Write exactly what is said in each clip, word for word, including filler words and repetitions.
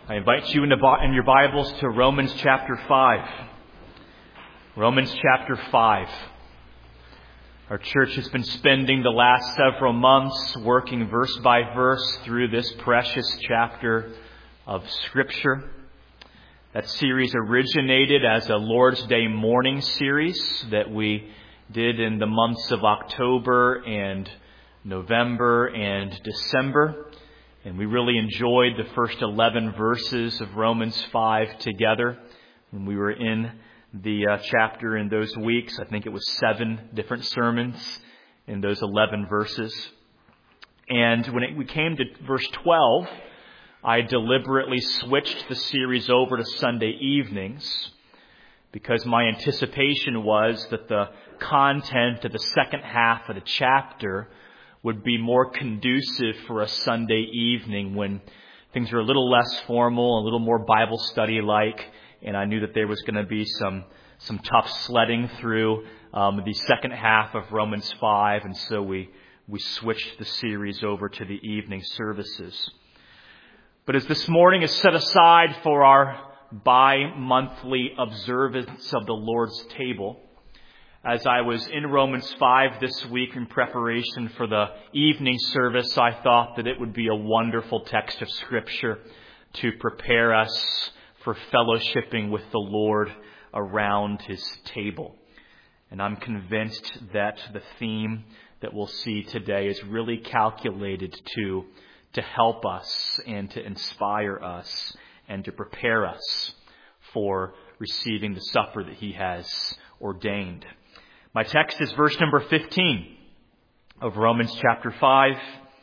I invite you in, the, in your Bibles to Romans chapter five. Romans chapter five. Our church has been spending the last several months working verse by verse through this precious chapter of Scripture. That series originated as a Lord's Day morning series that we did in the months of October and November and December. And we really enjoyed the first eleven verses of Romans five together when we were in the uh, chapter in those weeks. I think it was seven different sermons in those eleven verses. And when it, we came to verse twelve, I deliberately switched the series over to Sunday evenings because my anticipation was that the content of the second half of the chapter would be more conducive for a Sunday evening when things are a little less formal, a little more Bible study-like, and I knew that there was going to be some some tough sledding through um, the second half of Romans five, and so we, we switched the series over to the evening services. But as this morning is set aside for our bi-monthly observance of the Lord's table, as I was in Romans five this week in preparation for the evening service, I thought that it would be a wonderful text of Scripture to prepare us for fellowshipping with the Lord around His table. And I'm convinced that the theme that we'll see today is really calculated to, to help us and to inspire us and to prepare us for receiving the supper that He has ordained. My text is verse number fifteen of Romans chapter five.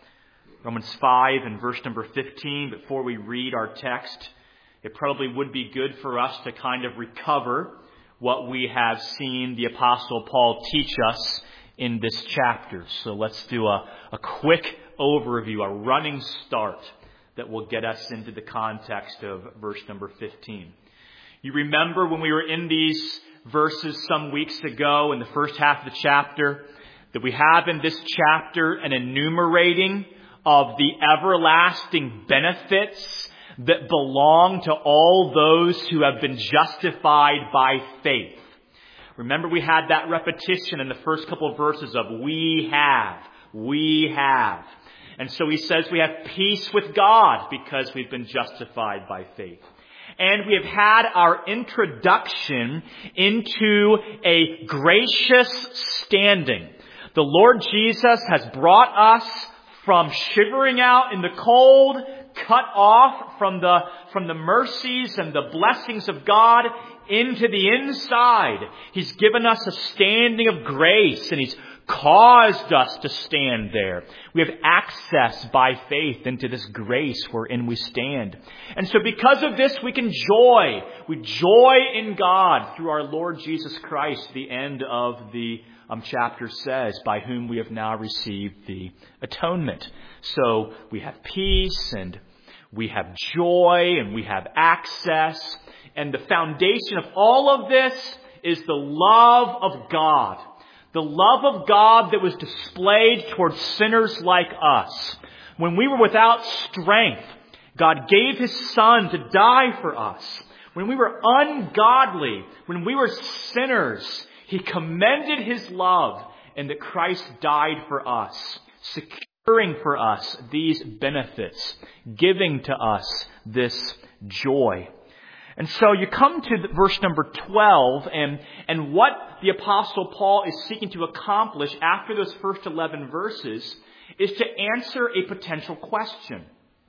Romans five and verse number fifteen. Before we read our text, it probably would be good for us to kind of recover what we have seen the Apostle Paul teach us in this chapter. So let's do a, a quick overview, a running start that will get us into the context of verse number fifteen. You remember when we were in these verses some weeks ago in the first half of the chapter that we have in this chapter an enumerating of the everlasting benefits that belong to all those who have been justified by faith. Remember, we had that repetition in the first couple of verses of we have, we have. And so he says we have peace with God because we've been justified by faith. And we have had our introduction into a gracious standing. The Lord Jesus has brought us from shivering out in the cold, cut off from the, from the mercies and the blessings of God into the inside. He's given us a standing of grace, and He's caused us to stand there. We have access by faith into this grace wherein we stand. And so because of this, we can joy. We joy in God through our Lord Jesus Christ, the end of the um, chapter says, by whom we have now received the atonement. So we have peace and we have joy and we have access. And the foundation of all of this is the love of God. The love of God that was displayed towards sinners like us. When we were without strength, God gave His Son to die for us. When we were ungodly, when we were sinners, He commended His love and that Christ died for us, securing for us these benefits, giving to us this joy. And so you come to verse number twelve, and, and what the Apostle Paul is seeking to accomplish after those first eleven verses is to answer a potential question.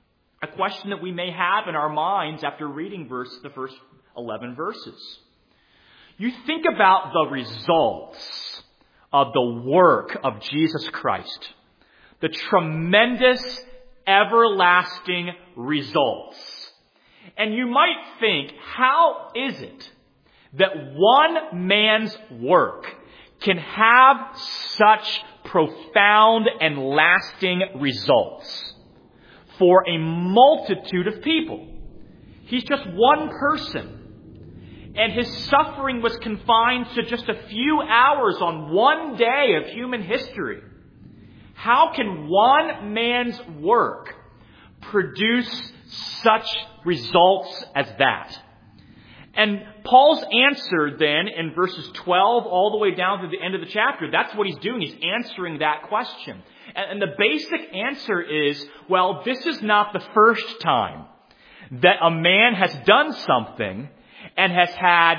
A question that we may have in our minds after reading verse, the first eleven verses. You think about the results of the work of Jesus Christ. The tremendous, everlasting results. And you might think, how is it that one man's work can have such profound and lasting results for a multitude of people? He's just one person. And His suffering was confined to just a few hours on one day of human history. How can one man's work produce such results as that. And Paul's answer then in verses twelve all the way down to the end of the chapter, that's what he's doing. He's answering that question. And the basic answer is, well, this is not the first time that a man has done something and has had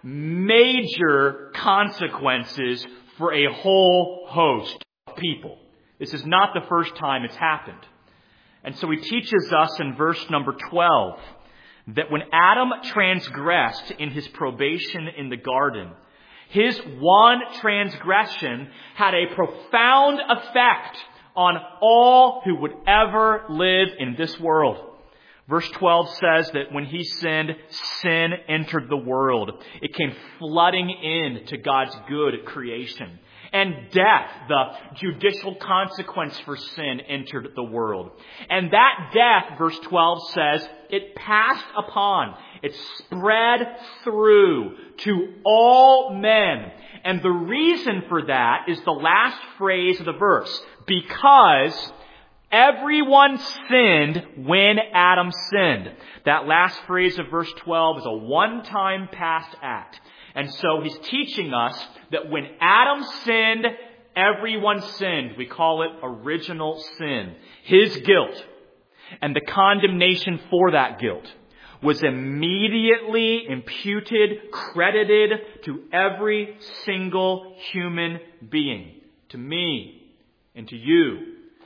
major consequences for a whole host of people. This is not the first time it's happened. And so he teaches us in verse number twelve that when Adam transgressed in his probation in the garden, his one transgression had a profound effect on all who would ever live in this world. Verse twelve says that when he sinned, sin entered the world. It came flooding in to God's good creation. And death, the judicial consequence for sin, entered the world. And that death, verse twelve says, it passed upon, it spread through to all men. And the reason for that is the last phrase of the verse. Because everyone sinned when Adam sinned. That last phrase of verse twelve is a one-time past act. And so he's teaching us that when Adam sinned, everyone sinned. We call it original sin. His guilt and the condemnation for that guilt was immediately imputed, credited to every single human being. To me and to you.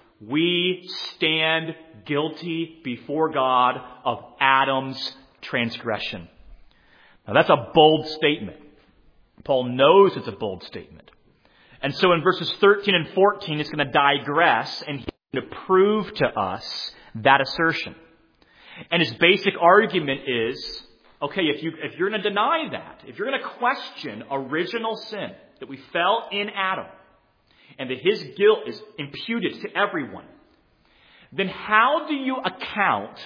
We stand guilty before God of Adam's transgression. Now that's a bold statement. Paul knows it's a bold statement. And so in verses thirteen and fourteen, it's going to digress and he's going to prove to us that assertion. And his basic argument is, okay, if, you, if you're going to deny that, if you're going to question original sin, that we fell in Adam, and that his guilt is imputed to everyone, then how do you account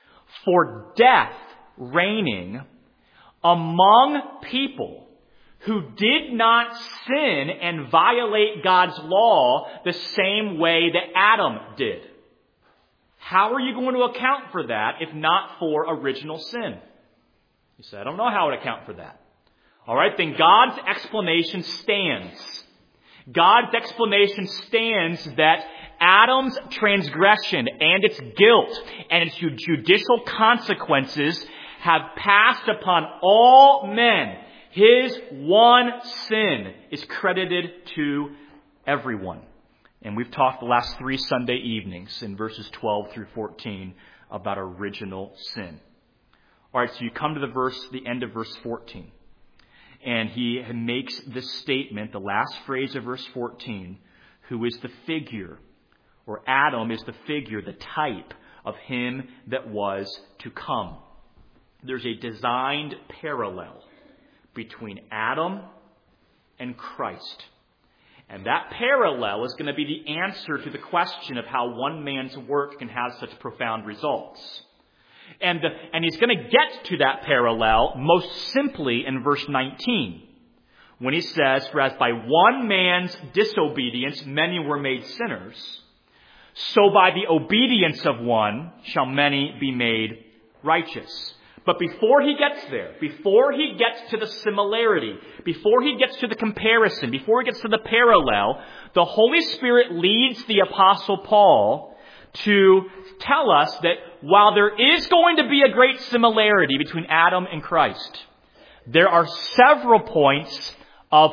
for death reigning among people who did not sin and violate God's law the same way that Adam did? How are you going to account for that if not for original sin? You say, I don't know how to account for that. All right, then God's explanation stands. God's explanation stands that Adam's transgression and its guilt and its judicial consequences have passed upon all men. His one sin is credited to everyone. And we've talked the last three Sunday evenings in verses twelve through fourteen about original sin. All right, so you come to the verse, the end of verse fourteen. And he makes this statement, the last phrase of verse fourteen, who is the figure, or Adam is the figure, the type of him that was to come. There's a designed parallel between Adam and Christ. And that parallel is going to be the answer to the question of how one man's work can have such profound results. And, the, and he's going to get to that parallel most simply in verse nineteen, when he says, for as by one man's disobedience many were made sinners, so by the obedience of one shall many be made righteous. But before he gets there, before he gets to the similarity, before he gets to the comparison, before he gets to the parallel, the Holy Spirit leads the Apostle Paul to tell us that while there is going to be a great similarity between Adam and Christ, there are several points of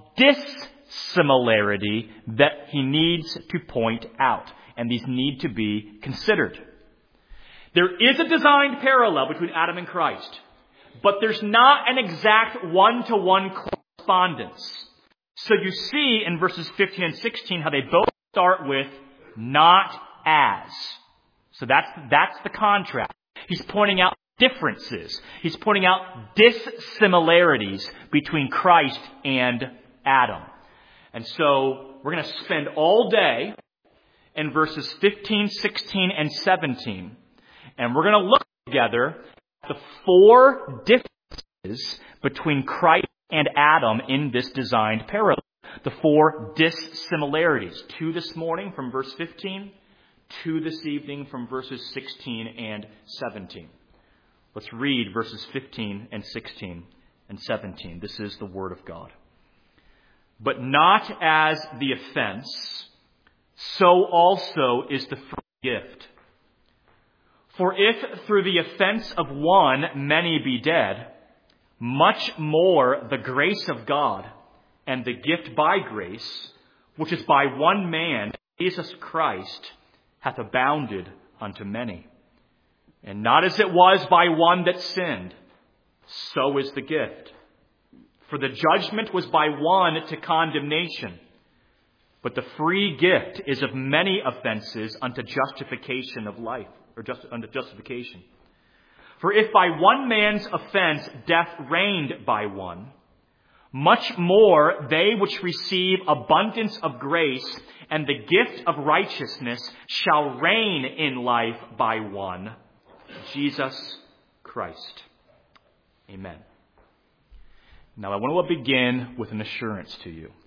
dissimilarity that he needs to point out, and these need to be considered. There is a designed parallel between Adam and Christ, but there's not an exact one-to-one correspondence. So you see in verses fifteen and sixteen how they both start with not as. So that's, that's the contrast. He's pointing out differences. He's pointing out dissimilarities between Christ and Adam. And so we're going to spend all day in verses fifteen, sixteen, and seventeen. And we're going to look together at the four differences between Christ and Adam in this designed parallel. The four dissimilarities. Two this morning from verse fifteen, two this evening from verses sixteen and seventeen. Let's read verses fifteen and sixteen and seventeen. This is the Word of God. But not as the offense, so also is the free gift. For if through the offense of one many be dead, much more the grace of God and the gift by grace, which is by one man, Jesus Christ, hath abounded unto many. And not as it was by one that sinned, so is the gift. For the judgment was by one to condemnation, but the free gift is of many offenses unto justification of life, or just unto justification. For if by one man's offense death reigned by one, much more they which receive abundance of grace and the gift of righteousness shall reign in life by one, Jesus Christ. Amen. Now I want to begin with an assurance to you.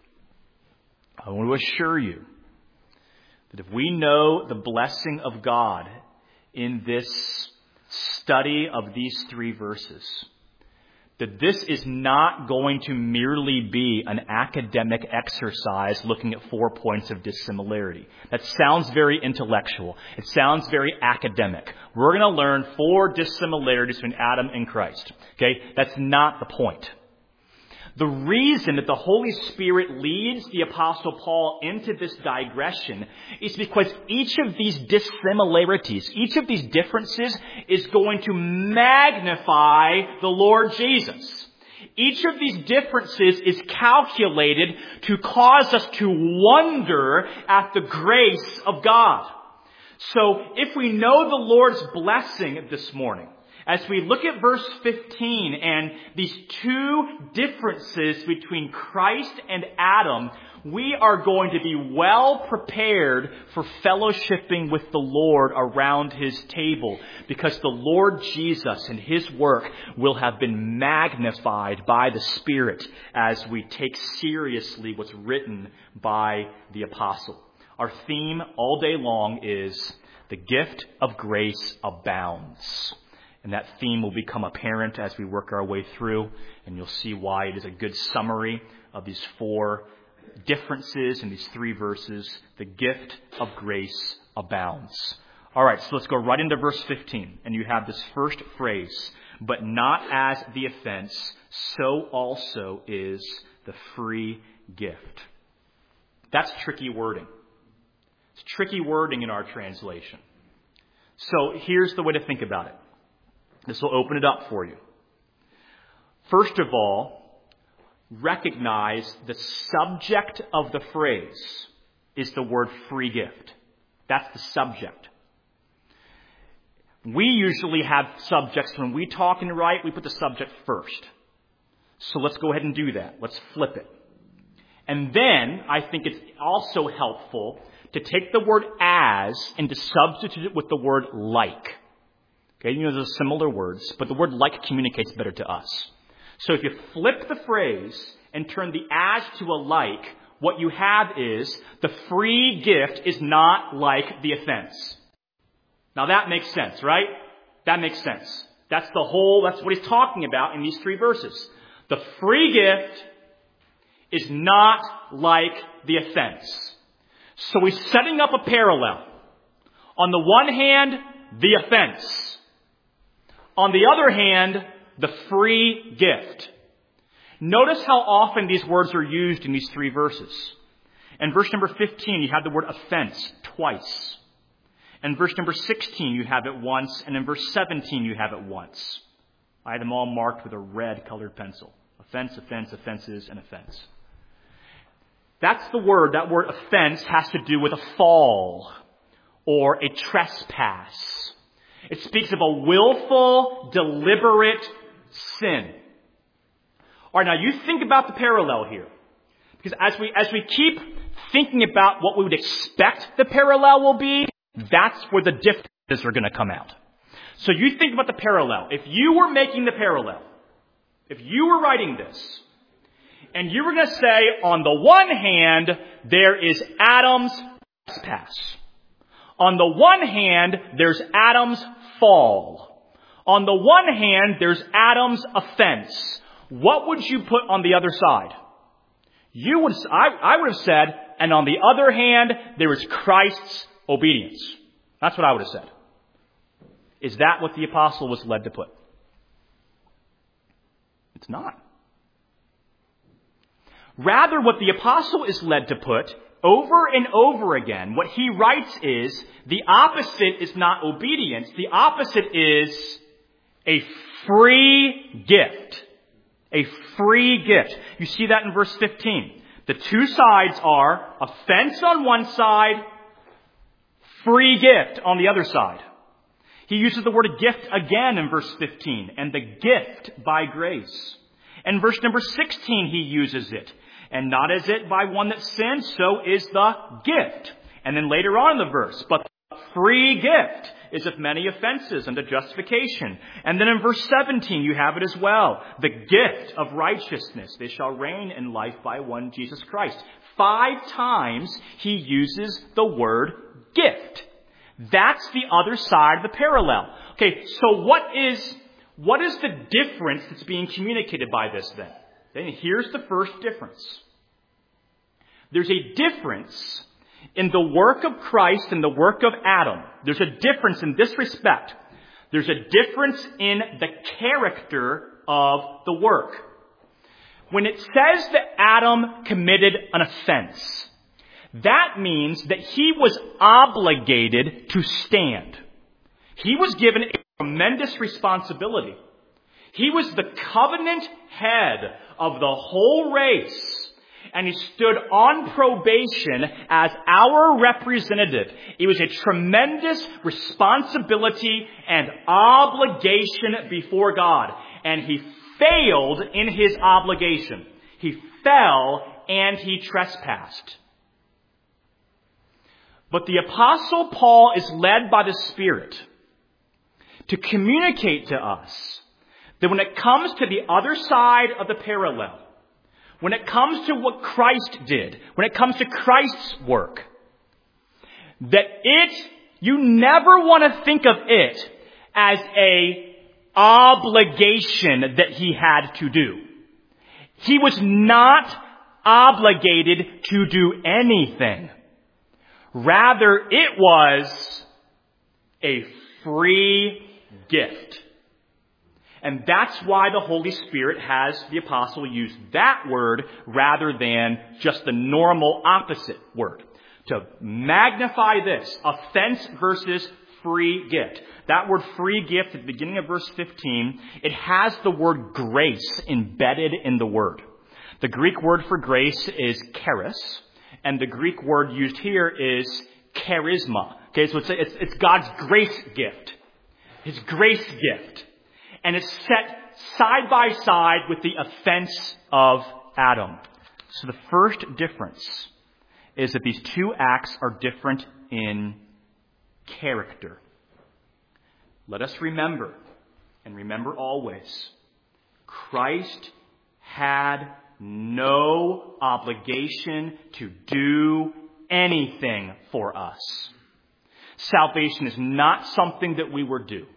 I want to assure you that if we know the blessing of God in this study of these three verses, that this is not going to merely be an academic exercise looking at four points of dissimilarity. That sounds very intellectual. It sounds very academic. We're going to learn four dissimilarities between Adam and Christ. Okay? That's not the point. The reason that the Holy Spirit leads the Apostle Paul into this digression is because each of these dissimilarities, each of these differences is going to magnify the Lord Jesus. Each of these differences is calculated to cause us to wonder at the grace of God. So if we know the Lord's blessing this morning, as we look at verse fifteen and these two differences between Christ and Adam, we are going to be well prepared for fellowshipping with the Lord around His table, because the Lord Jesus and His work will have been magnified by the Spirit as we take seriously what's written by the apostle. Our theme all day long is the gift of grace abounds. And that theme will become apparent as we work our way through, and you'll see why it is a good summary of these four differences in these three verses. The gift of grace abounds. All right, so let's go right into verse fifteen. And you have this first phrase, but not as the offense, so also is the free gift. That's tricky wording. It's tricky wording in our translation. So here's the way to think about it. This will open it up for you. First of all, recognize the subject of the phrase is the word free gift. That's the subject. We usually have subjects when we talk and write, we put the subject first. So let's go ahead and do that. Let's flip it. And then I think it's also helpful to take the word as and to substitute it with the word like. Okay, you know, those are similar words, but the word like communicates better to us. So if you flip the phrase and turn the as to a like, what you have is the free gift is not like the offense. Now that makes sense, right? That makes sense. That's the whole, that's what he's talking about in these three verses. The free gift is not like the offense. So he's setting up a parallel. On the one hand, the offense. On the other hand, the free gift. Notice how often these words are used in these three verses. In verse number fifteen, you have the word offense twice. In verse number sixteen, you have it once. And in verse seventeen, you have it once. I had them all marked with a red colored pencil. Offense, offense, offenses, and offense. That's the word. That word offense has to do with a fall or a trespass. It speaks of a willful, deliberate sin. All right, now you think about the parallel here. Because as we, as we keep thinking about what we would expect the parallel will be, that's where the differences are going to come out. So you think about the parallel. If you were making the parallel, if you were writing this, and you were going to say, on the one hand, there is Adam's trespass. On the one hand, there's Adam's fall. On the one hand, there's Adam's offense. What would you put on the other side? You would, I, I would have said, and on the other hand, there is Christ's obedience. That's what I would have said. Is that what the apostle was led to put? It's not. Rather, what the apostle is led to put over and over again, what he writes is, the opposite is not obedience. The opposite is a free gift. A free gift. You see that in verse fifteen. The two sides are offense on one side, free gift on the other side. He uses the word gift again in verse fifteen, and the gift by grace. And verse number sixteen, he uses it. And not as it by one that sins, so is the gift. And then later on in the verse, but the free gift is of many offenses unto justification. And then in verse seventeen, you have it as well. The gift of righteousness. They shall reign in life by one Jesus Christ. Five times he uses the word gift. That's the other side of the parallel. Okay, so what is, what is the difference that's being communicated by this then? Then here's the first difference. There's a difference in the work of Christ and the work of Adam. There's a difference in this respect. There's a difference in the character of the work. When it says that Adam committed an offense, that means that he was obligated to stand. He was given a tremendous responsibility. He was the covenant head of the whole race. And he stood on probation as our representative. It was a tremendous responsibility and obligation before God. And he failed in his obligation. He fell and he trespassed. But the Apostle Paul is led by the Spirit to communicate to us that when it comes to the other side of the parallel, when it comes to what Christ did, when it comes to Christ's work, that it, you never want to think of it as a obligation that he had to do. He was not obligated to do anything. Rather, it was a free gift. And that's why the Holy Spirit has the apostle use that word rather than just the normal opposite word. To magnify this, offense versus free gift. That word free gift at the beginning of verse fifteen, it has the word grace embedded in the word. The Greek word for grace is charis, and the Greek word used here is charisma. Okay, so it's, it's, it's God's grace gift. His grace gift. And it's set side by side with the offense of Adam. So the first difference is that these two acts are different in character. Let us remember, and remember always, Christ had no obligation to do anything for us. Salvation is not something that we were due.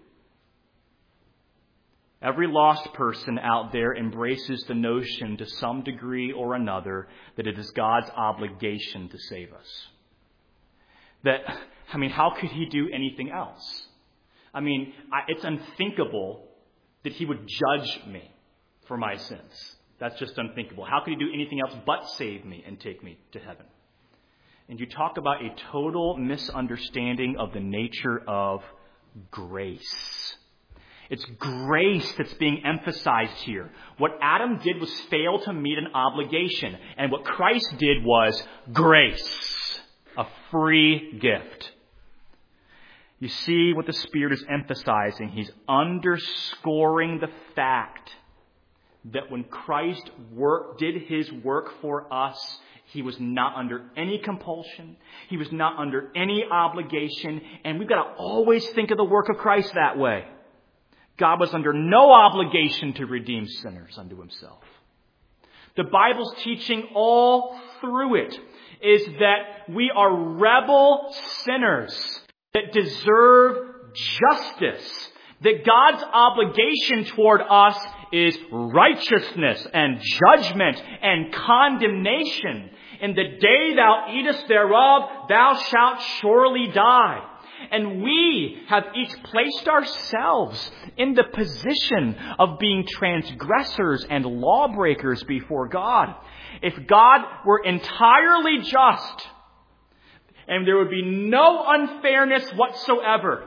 Every lost person out there embraces the notion to some degree or another that it is God's obligation to save us. That, I mean, how could he do anything else? I mean, I, it's unthinkable that he would judge me for my sins. That's just unthinkable. How could he do anything else but save me and take me to heaven? And you talk about a total misunderstanding of the nature of grace. It's grace that's being emphasized here. What Adam did was fail to meet an obligation. And what Christ did was grace, a free gift. You see what the Spirit is emphasizing. He's underscoring the fact that when Christ work, did his work for us, he was not under any compulsion. He was not under any obligation. And we've got to always think of the work of Christ that way. God was under no obligation to redeem sinners unto himself. The Bible's teaching all through it is that we are rebel sinners that deserve justice. That God's obligation toward us is righteousness and judgment and condemnation. In the day thou eatest thereof, thou shalt surely die. And we have each placed ourselves in the position of being transgressors and lawbreakers before God. If God were entirely just, and there would be no unfairness whatsoever,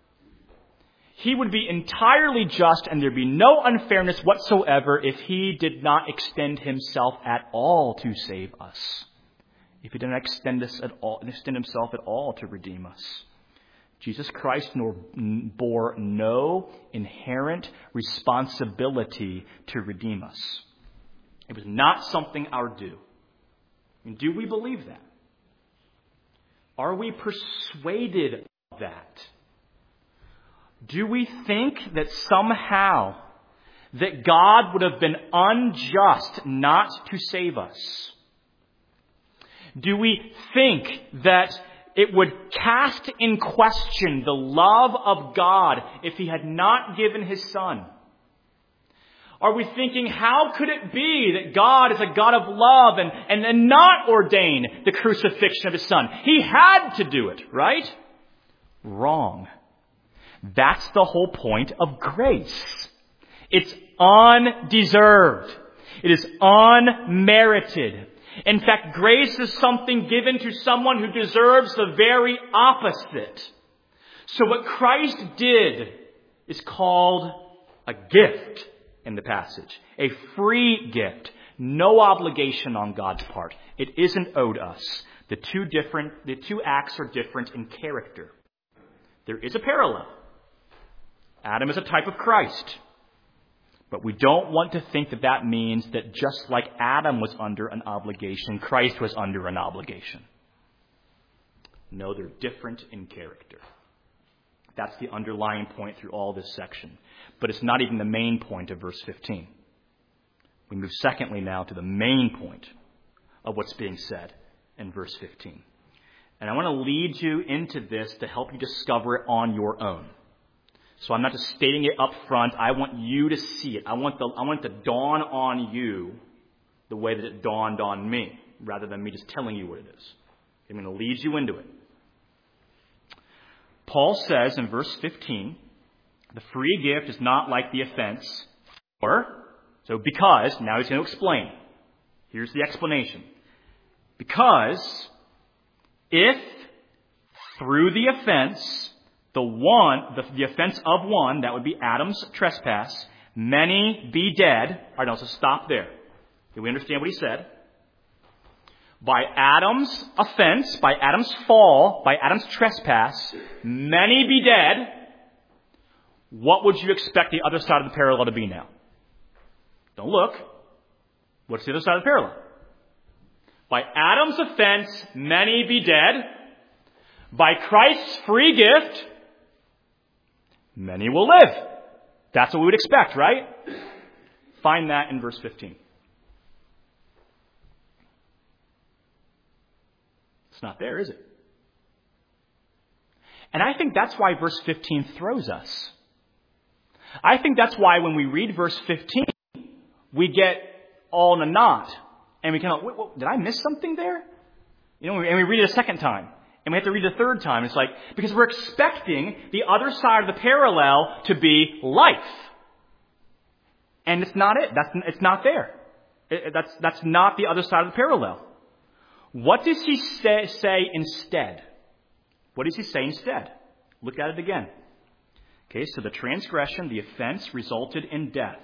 He would be entirely just and there'd be no unfairness whatsoever if He did not extend Himself at all to save us. If He did not extend us at all, extend Himself at all to redeem us. Jesus Christ nor bore no inherent responsibility to redeem us. It was not something our due. And do we believe that? Are we persuaded of that? Do we think that somehow that God would have been unjust not to save us? Do we think that it would cast in question the love of God if He had not given His Son? Are we thinking, how could it be that God is a God of love and, and, and not ordain the crucifixion of His Son? He had to do it, right? Wrong. That's the whole point of grace. It's undeserved. It is unmerited. In fact, grace is something given to someone who deserves the very opposite. So what Christ did is called a gift in the passage. A free gift. No obligation on God's part. It isn't owed us. The two different, the two acts are different in character. There is a parallel. Adam is a type of Christ. But we don't want to think that that means that just like Adam was under an obligation, Christ was under an obligation. No, they're different in character. That's the underlying point through all this section. But it's not even the main point of verse fifteen. We move secondly now to the main point of what's being said in verse fifteen. And I want to lead you into this to help you discover it on your own. So I'm not just stating it up front. I want you to see it. I want the I want it to dawn on you the way that it dawned on me, rather than me just telling you what it is. I'm going to lead you into it. Paul says in verse fifteen, the free gift is not like the offense. Or, so because, now he's going to explain. Here's the explanation. Because if through the offense, the one, the, the offense of one, that would be Adam's trespass, many be dead. All right, now so stop there. Do we understand what he said? By Adam's offense, by Adam's fall, by Adam's trespass, many be dead. What would you expect the other side of the parallel to be now? Don't look. What's the other side of the parallel? By Adam's offense, many be dead. By Christ's free gift, many will live. That's what we would expect, right? Find that in verse fifteen. It's not there, is it? And I think that's why verse fifteen throws us. I think that's why when we read verse fifteen, we get all in a knot. And we kind of, wait, wait, did I miss something there? You know, and we read it a second time. And we have to read it a third time. It's like, because we're expecting the other side of the parallel to be life. And it's not it. That's, it's not there. It, that's, that's not the other side of the parallel. What does he say, say instead? What does he say instead? Look at it again. Okay, so the transgression, the offense, resulted in death.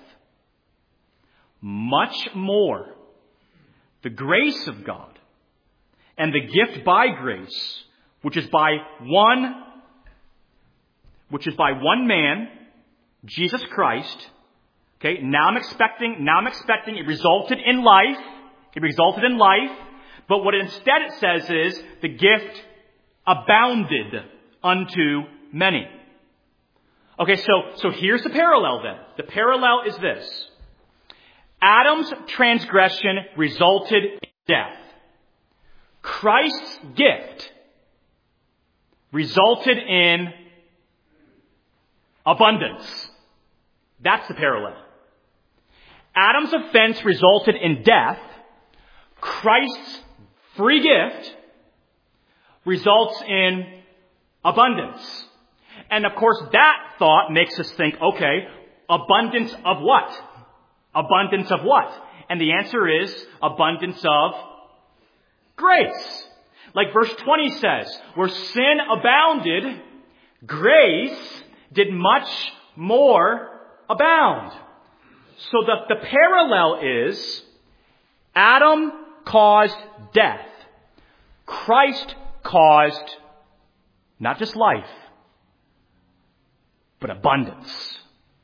Much more, the grace of God and the gift by grace, which is by one, which is by one man, Jesus Christ. Okay, now I'm expecting, now I'm expecting it resulted in life. It resulted in life. But what instead it says is the gift abounded unto many. Okay, so, so here's the parallel then. The parallel is this. Adam's transgression resulted in death. Christ's gift, resulted in abundance. That's the parallel. Adam's offense resulted in death. Christ's free gift results in abundance. And of course, that thought makes us think, okay, abundance of what? Abundance of what? And the answer is abundance of grace. Like verse twenty says, where sin abounded, grace did much more abound. So the, the parallel is Adam caused death. Christ caused not just life, but abundance.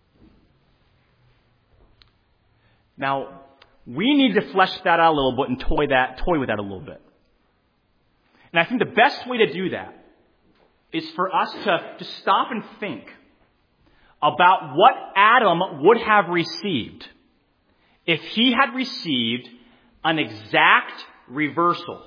Now, we need to flesh that out a little bit and toy that, toy with that a little bit. And I think the best way to do that is for us to, to stop and think about what Adam would have received if he had received an exact reversal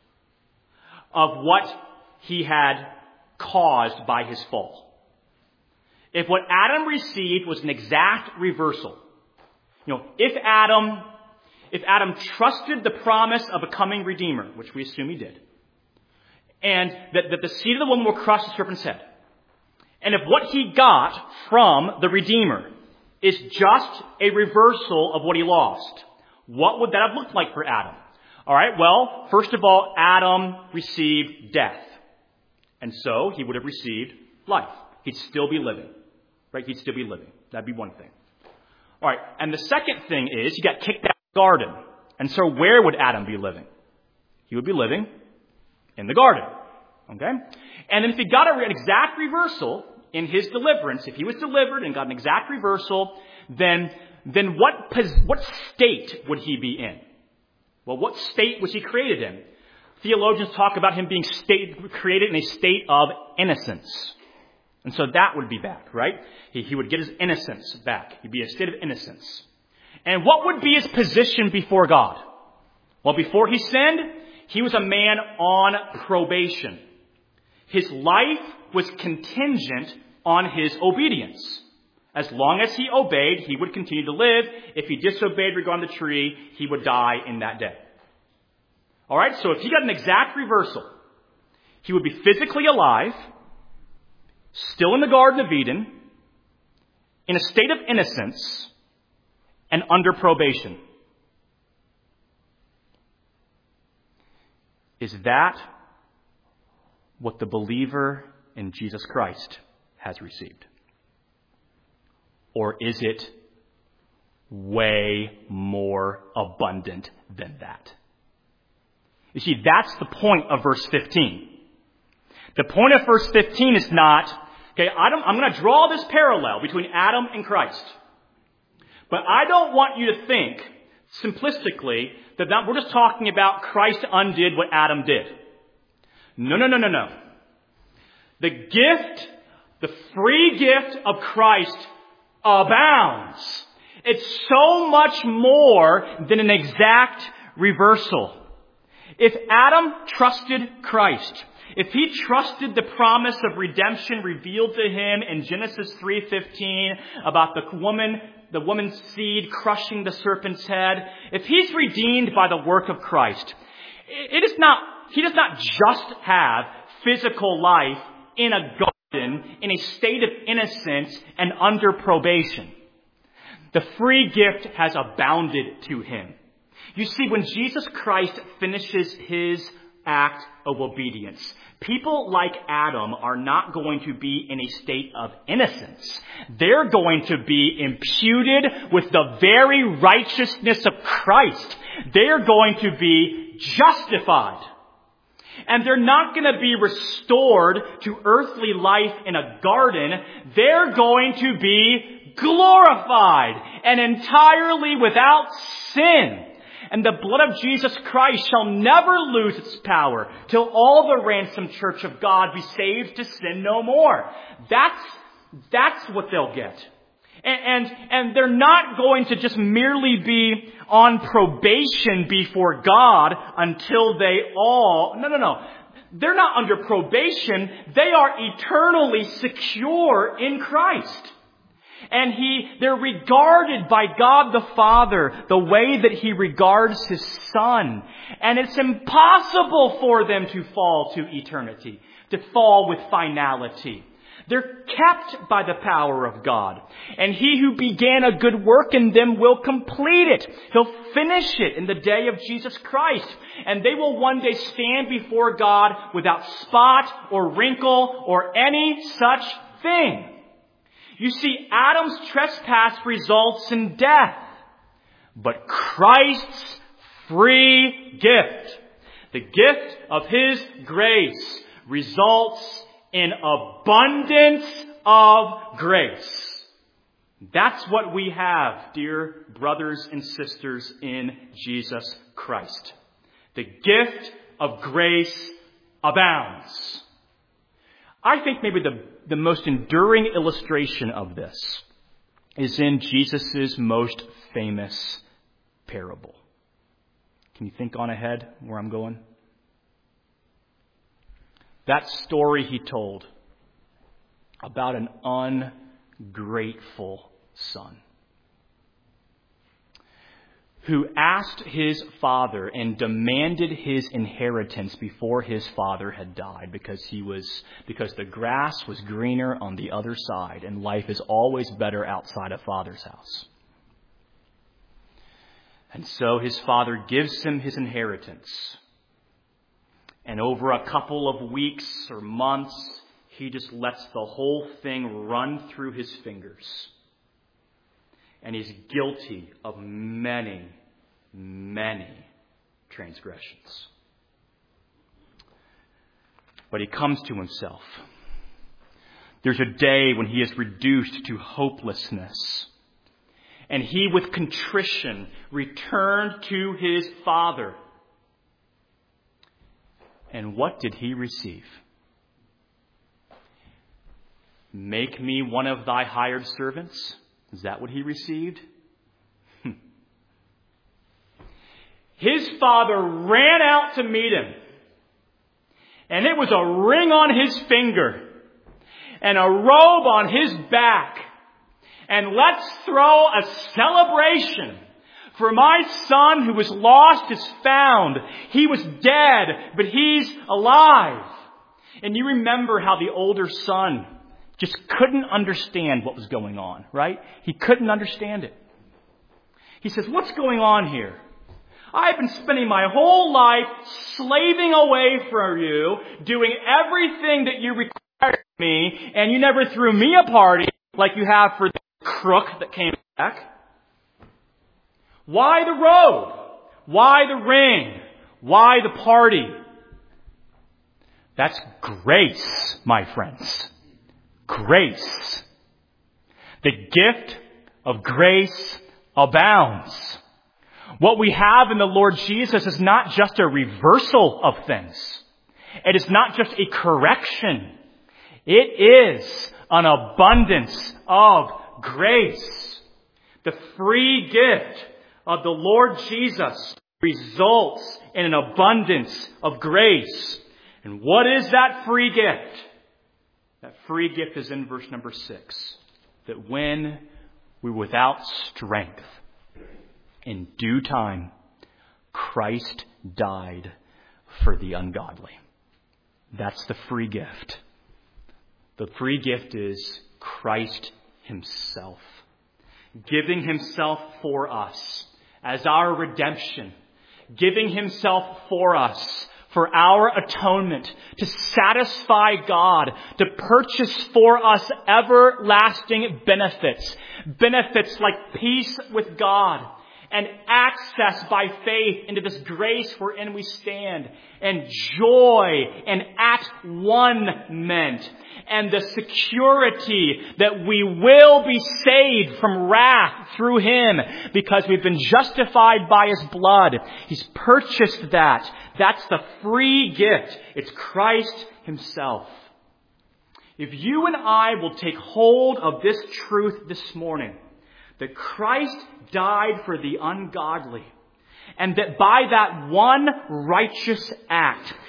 of what he had caused by his fall. If what Adam received was an exact reversal, you know, if Adam, if Adam trusted the promise of a coming Redeemer, which we assume he did, and that, that the seed of the woman will crush the serpent's head, and if what he got from the Redeemer is just a reversal of what he lost, what would that have looked like for Adam? All right, well, first of all, Adam received death. And so he would have received life. He'd still be living. Right? He'd still be living. That'd be one thing. All right, and the second thing is he got kicked out of the garden. And so where would Adam be living? He would be living in the garden. Okay? And then if he got an exact reversal in his deliverance, if he was delivered and got an exact reversal, then, then what, what state would he be in? Well, what state was he created in? Theologians talk about him being state, created in a state of innocence. And so that would be back, right? He, he would get his innocence back. He'd be in a state of innocence. And what would be his position before God? Well, before he sinned, he was a man on probation. His life was contingent on his obedience. As long as he obeyed, he would continue to live. If he disobeyed regarding the tree, he would die in that day. All right, so if he got an exact reversal, he would be physically alive, still in the Garden of Eden, in a state of innocence, and under probation. Is that what the believer in Jesus Christ has received? Or is it way more abundant than that? You see, that's the point of verse fifteen. The point of verse fifteen is not, okay, I don't, I'm going to draw this parallel between Adam and Christ. But I don't want you to think, simplistically, that, that we're just talking about Christ undid what Adam did. No, no, no, no, no. The gift, the free gift of Christ abounds. It's so much more than an exact reversal. If Adam trusted Christ, if he trusted the promise of redemption revealed to him in Genesis three fifteen about the woman, the woman's seed crushing the serpent's head, if he's redeemed by the work of Christ, it is not, he does not just have physical life in a garden, in a state of innocence and under probation. The free gift has abounded to him. You see, when Jesus Christ finishes his act of obedience, people like Adam are not going to be in a state of innocence. They're going to be imputed with the very righteousness of Christ. They're going to be justified. And they're not going to be restored to earthly life in a garden. They're going to be glorified and entirely without sin. And the blood of Jesus Christ shall never lose its power till all the ransomed church of God be saved to sin no more. That's, that's what they'll get. And, and, and they're not going to just merely be on probation before God until they all, no, no, no. They're not under probation. They are eternally secure in Christ. And he, they're regarded by God the Father the way that He regards His Son. And it's impossible for them to fall to eternity, to fall with finality. They're kept by the power of God. And He who began a good work in them will complete it. He'll finish it in the day of Jesus Christ. And they will one day stand before God without spot or wrinkle or any such thing. You see, Adam's trespass results in death. But Christ's free gift, the gift of His grace, results in abundance of grace. That's what we have, dear brothers and sisters in Jesus Christ. The gift of grace abounds. I think maybe the, the most enduring illustration of this is in Jesus' most famous parable. Can you think on ahead where I'm going? That story He told about an ungrateful son who asked his father and demanded his inheritance before his father had died because he was because the grass was greener on the other side and life is always better outside a father's house. And so his father gives him his inheritance. And over a couple of weeks or months, he just lets the whole thing run through his fingers. And he's guilty of many, many transgressions. But he comes to himself. There's a day when he is reduced to hopelessness. And he, with contrition, returned to his father. And what did he receive? Make me one of thy hired servants? Is that what he received? His father ran out to meet him. And it was a ring on his finger. And a robe on his back. And let's throw a celebration. For my son who was lost is found. He was dead, but he's alive. And you remember how the older son just couldn't understand what was going on, right? He couldn't understand it. He says, what's going on here? I've been spending my whole life slaving away for you, doing everything that you required of me, and you never threw me a party like you have for the crook that came back. Why the robe? Why the ring? Why the party? That's grace, my friends. Grace. The gift of grace abounds. What we have in the Lord Jesus is not just a reversal of things. It is not just a correction. It is an abundance of grace. The free gift of the Lord Jesus results in an abundance of grace. And what is that free gift? That free gift is in verse number six. That when we were without strength, in due time, Christ died for the ungodly. That's the free gift. The free gift is Christ Himself, giving Himself for us as our redemption, giving Himself for us for our atonement, to satisfy God, to purchase for us everlasting benefits, benefits like peace with God, and access by faith into this grace wherein we stand, and joy and at-one-ment, and the security that we will be saved from wrath through Him because we've been justified by His blood. He's purchased that. That's the free gift. It's Christ Himself. If you and I will take hold of this truth this morning, that Christ died for the ungodly, and that by that one righteous act,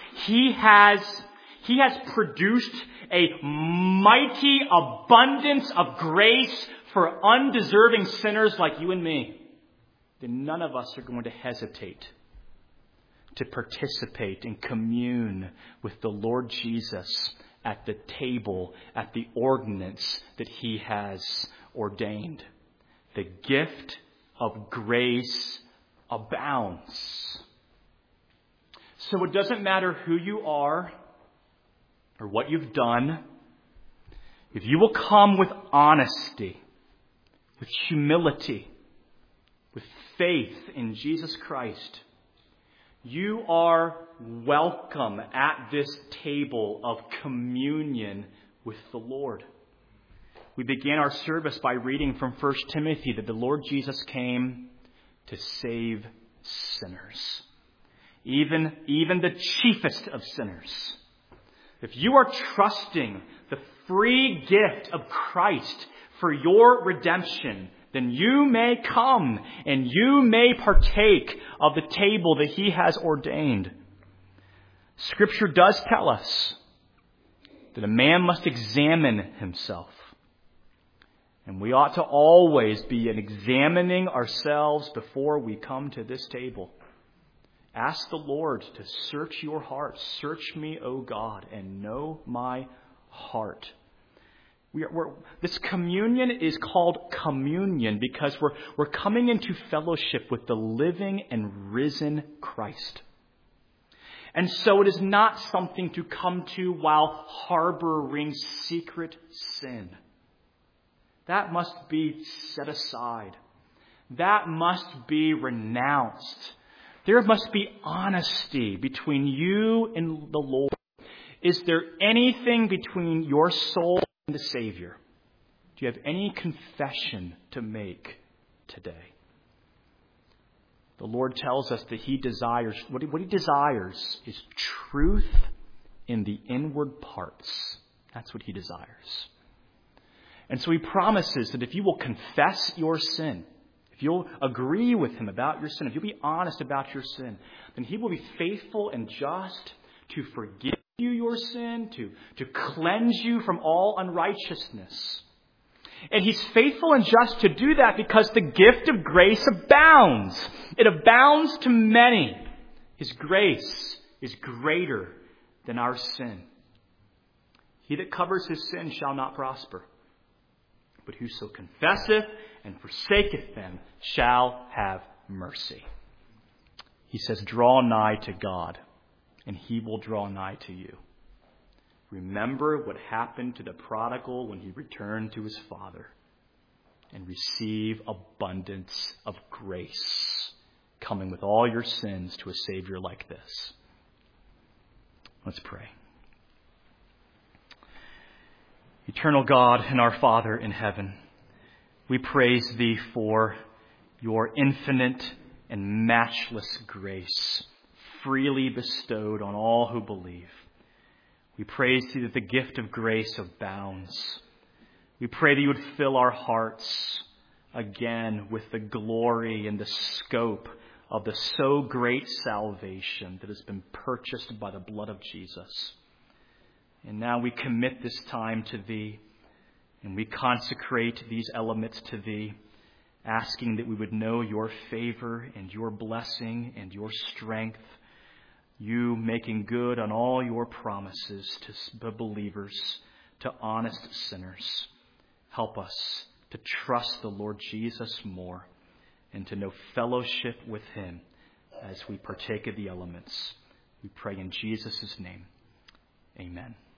He has, He has produced a mighty abundance of grace for undeserving sinners like you and me. Then none of us are going to hesitate to participate and commune with the Lord Jesus at the table, at the ordinance that He has ordained. The gift of grace abounds. So it doesn't matter who you are or what you've done. If you will come with honesty, with humility, with faith in Jesus Christ, you are welcome at this table of communion with the Lord. We began our service by reading from First Timothy that the Lord Jesus came to save sinners, even, even the chiefest of sinners. If you are trusting the free gift of Christ for your redemption, then you may come and you may partake of the table that He has ordained. Scripture does tell us that a man must examine himself. And we ought to always be examining ourselves before we come to this table. Ask the Lord to search your heart. Search me, O God, and know my heart. We are, we're, this communion is called communion because we're, we're coming into fellowship with the living and risen Christ. And so it is not something to come to while harboring secret sin. That must be set aside. That must be renounced. There must be honesty between you and the Lord. Is there anything between your soul and the Savior? Do you have any confession to make today? The Lord tells us that He desires, what He, what he desires is truth in the inward parts. That's what He desires. And so He promises that if you will confess your sin, if you'll agree with Him about your sin, if you'll be honest about your sin, then He will be faithful and just to forgive you your sin, to, to cleanse you from all unrighteousness. And He's faithful and just to do that because the gift of grace abounds. It abounds to many. His grace is greater than our sin. He that covers his sin shall not prosper. But whoso confesseth and forsaketh them shall have mercy. He says, draw nigh to God, and He will draw nigh to you. Remember what happened to the prodigal when he returned to his father, and receive abundance of grace, coming with all your sins to a Savior like this. Let's pray. Eternal God and our Father in heaven, we praise Thee for Your infinite and matchless grace, freely bestowed on all who believe. We praise Thee that the gift of grace abounds. We pray that You would fill our hearts again with the glory and the scope of the so great salvation that has been purchased by the blood of Jesus. And now we commit this time to Thee, and we consecrate these elements to Thee, asking that we would know Your favor and Your blessing and Your strength, You making good on all Your promises to believers, to honest sinners. Help us to trust the Lord Jesus more and to know fellowship with Him as we partake of the elements. We pray in Jesus' name. Amen.